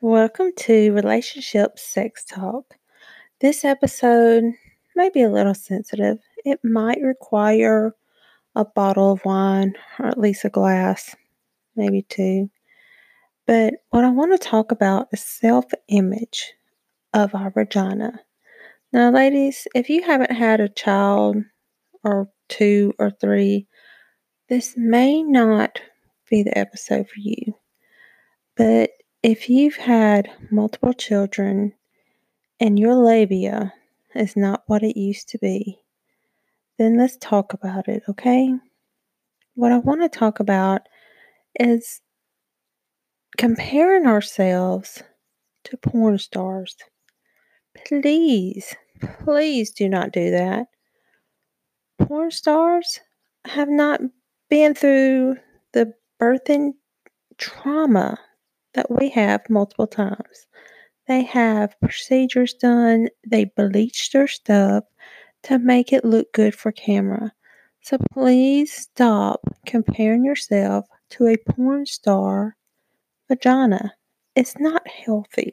Welcome to Relationship Sex Talk. This episode may be a little sensitive. It might require a bottle of wine or at least a glass, maybe two. But what I want to talk about is self image of our vagina. Now, ladies, if you haven't had a child or two or three, this may not be the episode for you. But if you've had multiple children and your labia is not what it used to be, then let's talk about it, okay? What I want to talk about is comparing ourselves to porn stars. Please, please do not do that. Porn stars have not been through the birthing trauma that we have multiple times. They have procedures done, they bleach their stuff to make it look good for camera. So please stop comparing yourself to a porn star vagina. It's not healthy.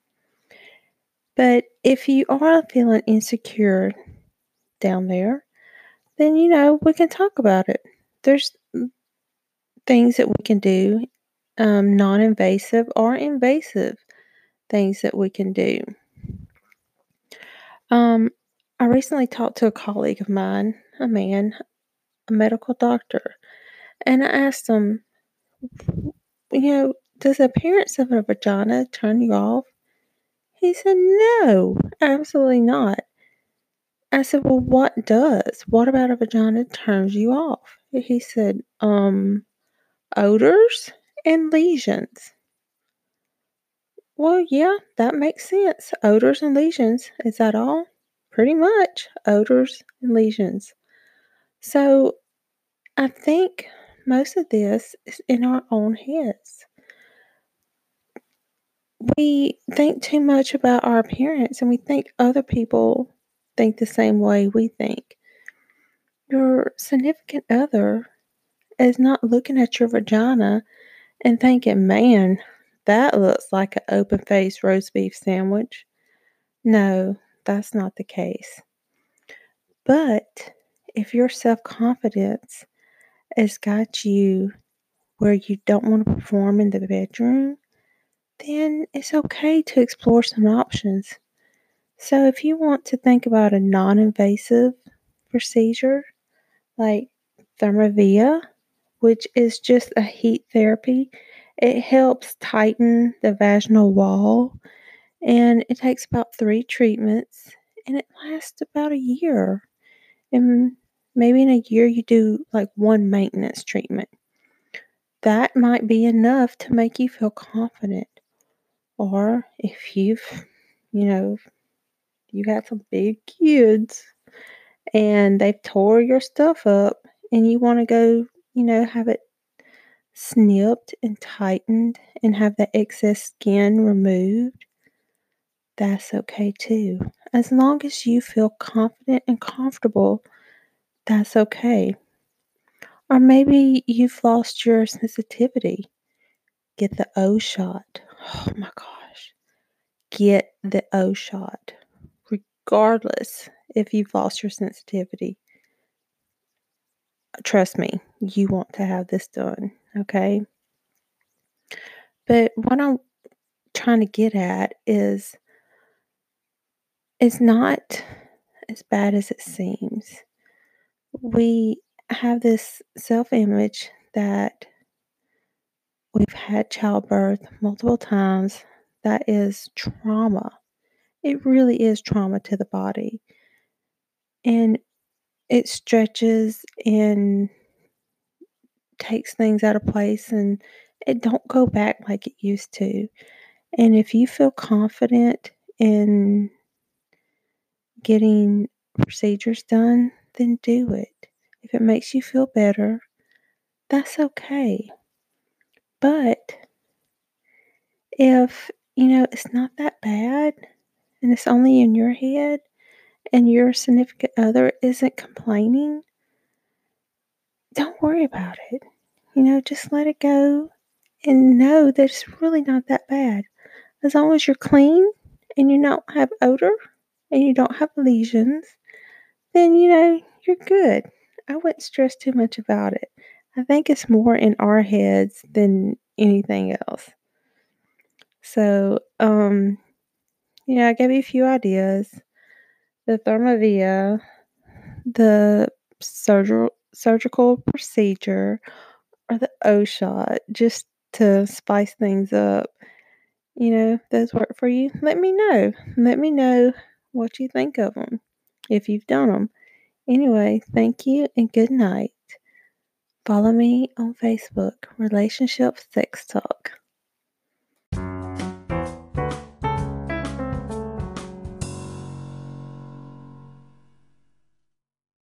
But if you are feeling insecure down there, then we can talk about it. There's things that we can do, non invasive or invasive things that we can do. I recently talked to a colleague of mine, a man, a medical doctor, and I asked him, does the appearance of a vagina turn you off? He said, no, absolutely not. I said, well, what does? What about a vagina turns you off? He said, odors and lesions. Well, yeah, that makes sense. Odors and lesions. Is that all? Pretty much. Odors and lesions. So I think most of this is in our own heads. We think too much about our appearance and we think other people think the same way we think. Your significant other is not looking at your vagina and thinking, man, that looks like an open faced roast beef sandwich. No, that's not the case. But if your self confidence has got you where you don't want to perform in the bedroom, then it's okay to explore some options. So if you want to think about a non-invasive procedure like Thermovia, which is just a heat therapy, it helps tighten the vaginal wall and it takes about 3 treatments and it lasts about a year. And maybe in a year you do like one maintenance treatment. That might be enough to make you feel confident. Or if you got some big kids and they've tore your stuff up and you want to go, have it snipped and tightened and have the excess skin removed, that's okay too. As long as you feel confident and comfortable, that's okay. Or maybe you've lost your sensitivity. Get the O shot. Oh my gosh. Get the O shot. Regardless if you've lost your sensitivity. Trust me, you want to have this done, okay? But what I'm trying to get at is it's not as bad as it seems. We have this self image that we've had childbirth multiple times. That is trauma. It really is trauma to the body. And it stretches and takes things out of place and it don't go back like it used to. And if you feel confident in getting procedures done, then do it. If it makes you feel better, that's okay. But if, it's not that bad and it's only in your head and your significant other isn't complaining, don't worry about it. Just let it go and know that it's really not that bad. As long as you're clean and you don't have odor and you don't have lesions, then, you're good. I wouldn't stress too much about it. I think it's more in our heads than anything else. So, I gave you a few ideas. The Thermavia, the surgical procedure, or the O shot, just to spice things up. If those work for you, let me know. Let me know what you think of them if you've done them. Anyway, thank you and good night. Follow me on Facebook, Relationship Sex Talk.